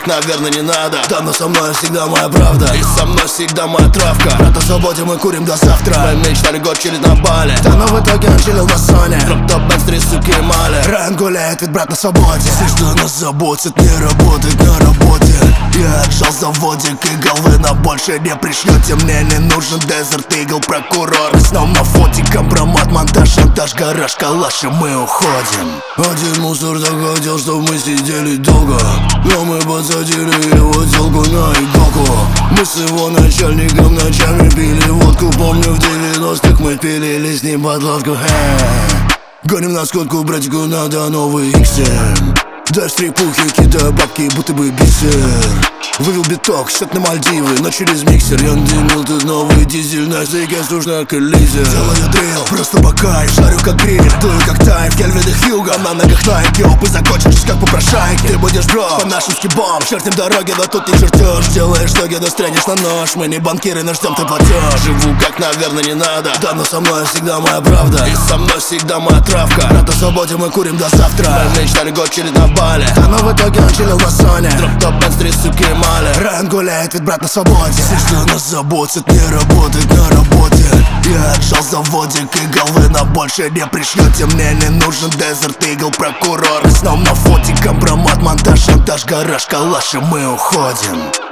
наверное, не надо. Да, но со мной всегда моя правда, и со мной всегда моя травка. Брат, на свободе мы курим до завтра. Мы мечтали год чилить на Бали, да, но в итоге он чилил на Соне. Дроп-топ, бенз, 3 суки и мали. Райан гуляет, ведь брат на свободе. Все, что нас заботит, не работает на работе. Я отжал заводик и головы на больше не пришлете. Мне не нужен дезерт, игл, прокурор. Снова на фоте, компромат, монтаж, шантаж, гараж, калаш, и мы уходим. Один мусор захотел, чтоб мы сидели долго, но мы подсадили его телку на иголку. Мы с его начальником ночами пили водку. Помню, в 90-х мы пилили с ним под лодку. Гоним на скотку, братику надо новый XM. Дай стрипухи, кидаю бабки, будто бы бисер. Вывел биток, счет на Мальдивы, но через миксер. Я надымил тут новый дизель, на языке сложная коллизия. Делаю дрил, просто по кайф, шарю как гриль. Дую как тайм, Кельвин и Хьюго. На ногах Найки, опы закончишь как попрошайки. Ты будешь бро, по нашим скибам, чертим дороги, но тут не чертешь. Делаешь ноги, да стрянешь на нож. Мы не банкиры, но ждем ты платеж. Живу как, наверное, не надо. Да, но со мной всегда моя правда, и со мной всегда моя травка. Брат, на свободе мы курим до завтра. Мы мечтали год чилить на Бали, да, но в итоге он чилил на Соне. Дроп-топ, бенз, 3 суки и мали. Райан гуляет, ведь брат на свободе. Все, что нас заботит, не работает на работе. Я отжал заводик и головы на больше не пришлете. Мне не нужен дезерт, игл, прокурор. Снова на фоте, компромат, монтаж, шантаж, гараж, калаш, и мы уходим.